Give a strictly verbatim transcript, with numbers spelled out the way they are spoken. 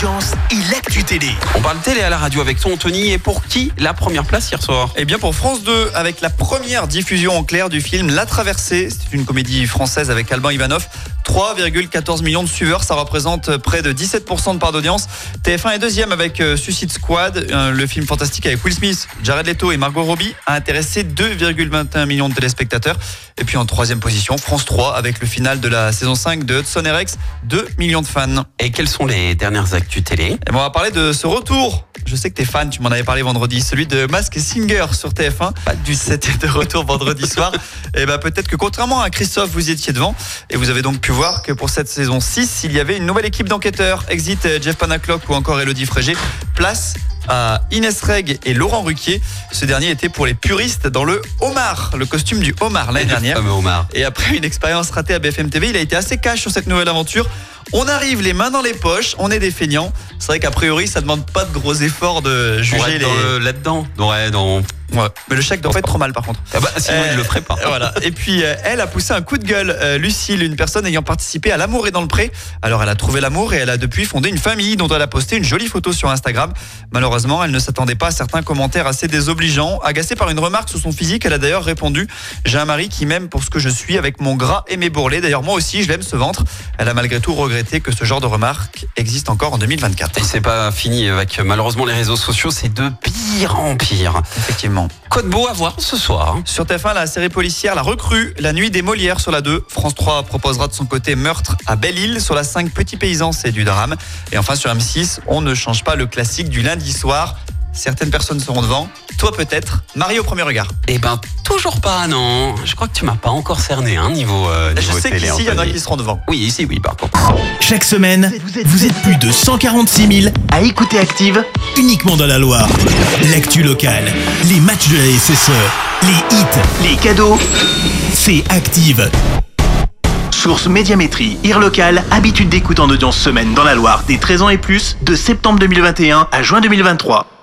audience et l'actu télé. On parle télé à la radio avec toi Anthony, et pour qui la première place hier soir? Eh bien pour France deux, avec la première diffusion en clair du film La Traversée. C'est une comédie française avec Alban Ivanov. trois virgule quatorze millions de suiveurs, ça représente près de dix-sept pour cent de part d'audience. T F un est deuxième avec Suicide Squad, le film fantastique avec Will Smith, Jared Leto et Margot Robbie, a intéressé deux virgule vingt et un millions de téléspectateurs. Et puis en troisième position, France trois avec le final de la saison cinq de Hudson R X, deux millions de fans. Et quelles sont les dernières actus télé? Et bon, on va parler de ce retour. Je sais que t'es fan, tu m'en avais parlé vendredi, celui de Masked Singer sur T F un. Pas du tout. C'était de retour vendredi soir. Et ben peut-être que contrairement à Christophe, vous y étiez devant. Et vous avez donc pu voir que pour cette saison six, il y avait une nouvelle équipe d'enquêteurs. Exit Jeff Panaclock ou encore Elodie Frégé. Place à Inès Reg et Laurent Ruquier. Ce dernier était pour les puristes dans le homard, le costume du homard l'année dernière. Le fameux homard. Et après une expérience ratée à B F M T V, il a été assez cash sur cette nouvelle aventure. On arrive les mains dans les poches, on est des feignants. C'est vrai qu'a priori, ça demande pas de gros efforts de juger On les... dans le- là-dedans. Ouais, dans... Ouais. Mais le chèque doit pas être trop mal par contre. Ah bah, sinon Euh, il le ferait pas. Voilà. Et puis euh, elle a poussé un coup de gueule. Euh, Lucille, une personne ayant participé à L'amour est dans le pré. Alors elle a trouvé l'amour et elle a depuis fondé une famille dont elle a posté une jolie photo sur Instagram. Malheureusement, elle ne s'attendait pas à certains commentaires assez désobligeants. Agacée par une remarque sur son physique, elle a d'ailleurs répondu: j'ai un mari qui m'aime pour ce que je suis, avec mon gras et mes bourrelets. D'ailleurs moi aussi je l'aime, ce ventre. Elle a malgré tout regretté que ce genre de remarque existe encore en deux mille vingt-quatre. Et c'est pas fini avec malheureusement les réseaux sociaux, c'est de pire en pire. Effectivement. Code beau à voir ce soir. Sur T F un, la série policière La Recrue, La Nuit des Molières sur la deux. France trois proposera de son côté Meurtre à Belle-Île. Sur la cinq, Petits Paysans, c'est du drame. Et enfin sur M six, on ne change pas le classique du lundi soir. Certaines personnes seront devant. Toi peut-être. Marie au premier regard. Eh ben toujours pas, non. Je crois que tu m'as pas encore cerné hein, niveau, euh, Je niveau sais télé. qu'ici, il y en a Anthony. qui seront devant. Oui, ici, oui, par contre. Chaque semaine, vous êtes plus de cent quarante-six mille à écouter Active uniquement dans la Loire. L'actu locale, les matchs de la S S E, les hits, les cadeaux, c'est Active. Source Médiamétrie, I R local, habitude d'écoute en audience semaine dans la Loire des treize ans et plus, de septembre deux mille vingt et un à juin deux mille vingt-trois.